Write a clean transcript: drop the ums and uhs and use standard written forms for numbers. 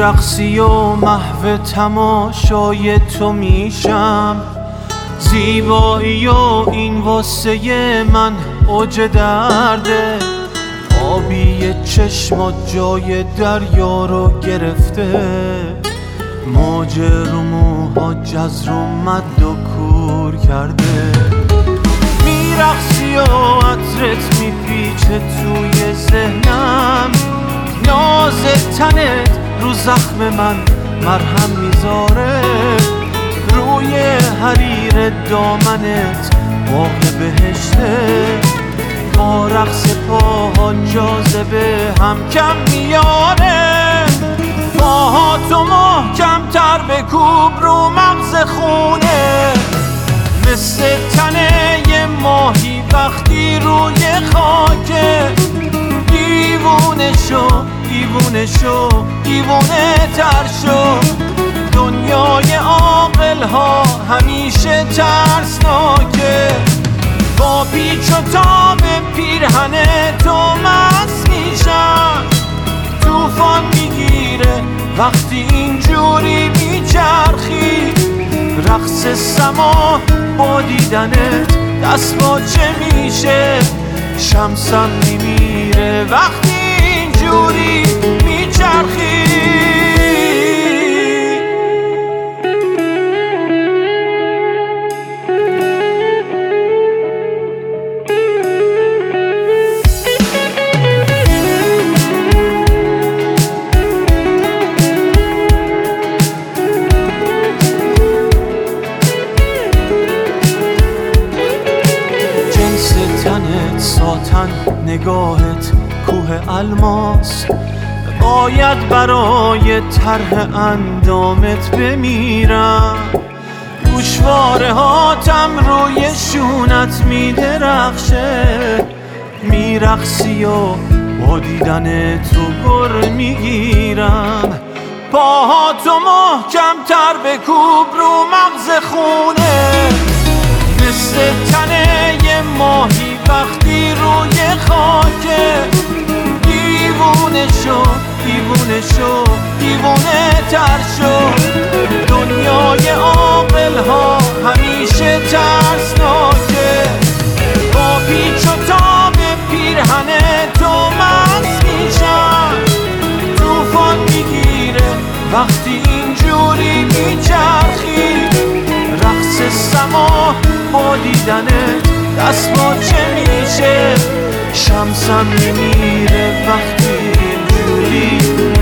میرقصی و محو تماشای تو میشم، زیبایی و این واسه من اوج درده. آبی چشمات جای دریا رو گرفته، موج رو موها جزر و مد و کور کرده. میرقصی و عطرت میپیچه توی ذهنم، ناز تنت رو زخم من مرهم میذاره. روی حریر دامنت باغ بهشته، با رقص پاها جاذبه هم کم میاره. پاهاتو محکم تر بکوب رو مغز خونه، مثل تنه یه ماهی وقتی روی خاکه. دیوونه شو دیوونه شو دیوونه تر شو، دنیای عاقل ها همیشه ترسناکه. با پیچ و تاب پیرهن تو مست میشم، طوفان میگیره وقتی اینجوری میچرخی. رقص سما با دیدنت دست باچه میشه، شمسم میمیره وقتی اینجوری میچرخی. تنت ساتن، نگاهت کوه الماس، باید برای طرح اندامت بمیرم. گوشواره هاتم روی شونت میدرخشه، میرقصی و با دیدن تو گر میگیرم. پاهاتو محکم تر بکوب رو مغز خونه، مثل تنه یه ماهی وقتی روی خاکه. دیوونه شو دیوونه شو دیوونه تر شو، دنیای عاقل ها همیشه ترسناکه. با پیچ و تاب پیرهن تو مست میشم، طوفان میگیره وقتی اینجوری میچرخی. رقص سما با دیدنت دست باچه میشه، شمسم میمیره وقتی اینجوری